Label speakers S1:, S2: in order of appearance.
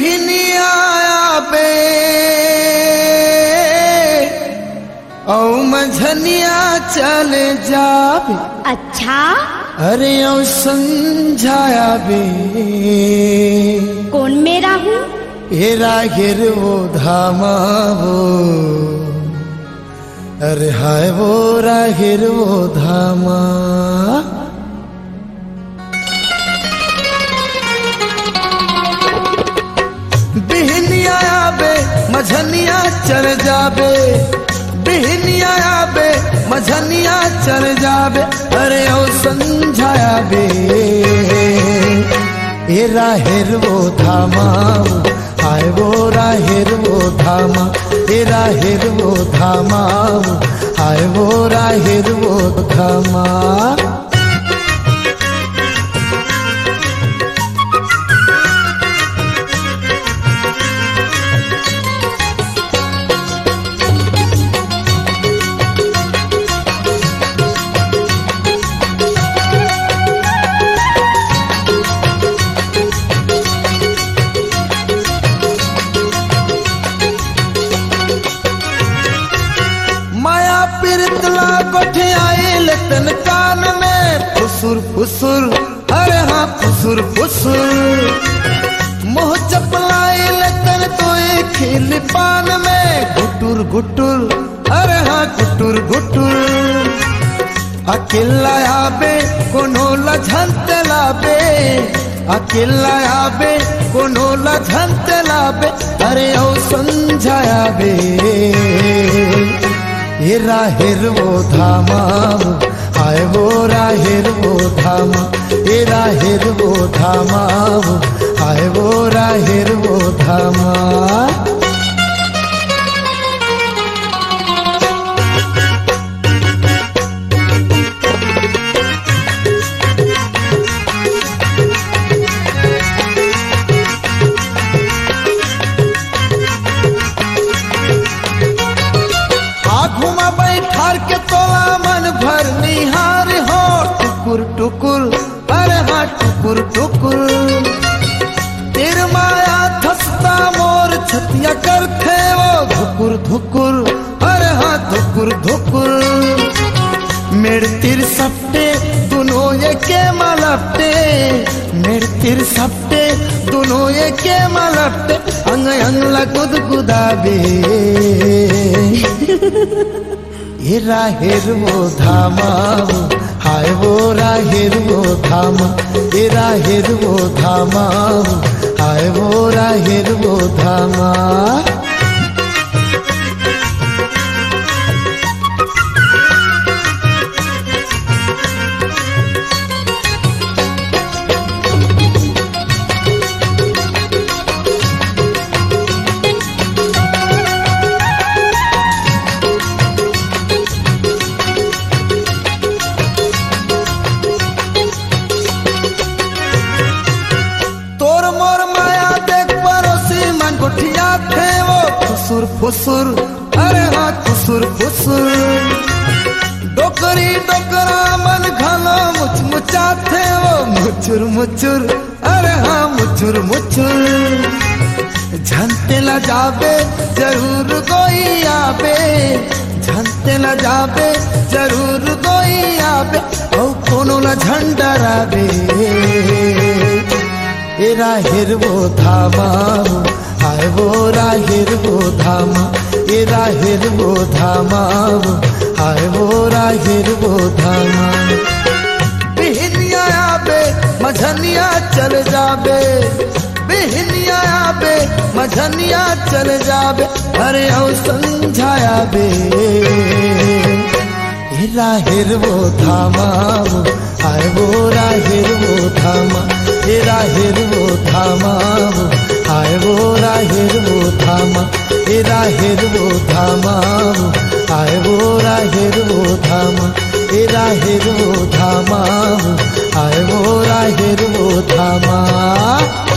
S1: बिहनिया बे औ मझनिया चले जाबे।
S2: अच्छा
S1: अरे औ संझाया बे
S2: कौन मेरा हूँ?
S1: हेरा गिर वो धामा वो, अरे हाय वो राहिर वो धामा। बिहनिया बे मझनिया चल जाबे, बिहनिया बे मझनिया चल जाबे। अरे ओ संझाया बे ए राहिर वो धामा, हाय वो राहिर वो धामा, ए राहिर वो धामा, हाय वो राहिर वो धामा। पिरतला गोठियाइल तन कान में फुसुर फुसुर, अरे हाँ फुसुर फुसुर। मुँह चपलाइल तन तो खिल पान में गुटुर गुटुर, अरे हाँ गुटुर गुटुर। अकेला आबे कोनो लझंत लाबे, अकेला आबे कोनो लझंत लाबे। अरे ओ संझाया बे ये राहिर वो धामा, हाय वो राहिर वो धामा, ये राहिर वो धामा, हाय वो राहिर वो धामा। घुमा बैठार के तोला मन भर निहार हो टुकुर टुकुर, अरे हाँ टुकुर टुकुर। तेर माया धसता मोर छतिया करते वो धुकुर धुकुर, अरे हाँ धुकुर धुकुर। मेरे तिर सपटे दोनों ये के मलपटे, मेरे तिर सपटे दोनों ये के मलपटे। अंग अंग लगुद गुदाबे ये राहिर वो धामा, हाय वो राहिर वो धामा, ये राहिर वो धामा, हाय वो राहिर वो धामा। फुसुर फुसुर, अरे हाँ फुसुर फुसुर। डोकरी डोकरा मन घना मुच मुचाथे वो मुचुर मुचुर, अरे हाँ मुचुर मुचुर। झंते ला जाबे जरूर कोई आबे, झंते ला जाबे जरूर कोई आबे। ओ कोनो ला झंडराबे ए राहिर वो धामा, हाय वो राहिर वो धामा, ये राहिर वो धामा, हाय वो राहिर वो धामा। बिहनिया आबे मझनिया चल जाबे, बिहनिया आबे मझनिया चल जाबे। अरे ओ संझाया बे ये राहिर वो धामा, हाय वो राहिर वो धामा, ये राहिर वो धामा, हाय वो राहिर वो धामा, ये राहिर वो धामा, हाय वो राहिर वो धामा, ये राहिर वो धामा, हाय वो राहिर वो धामा।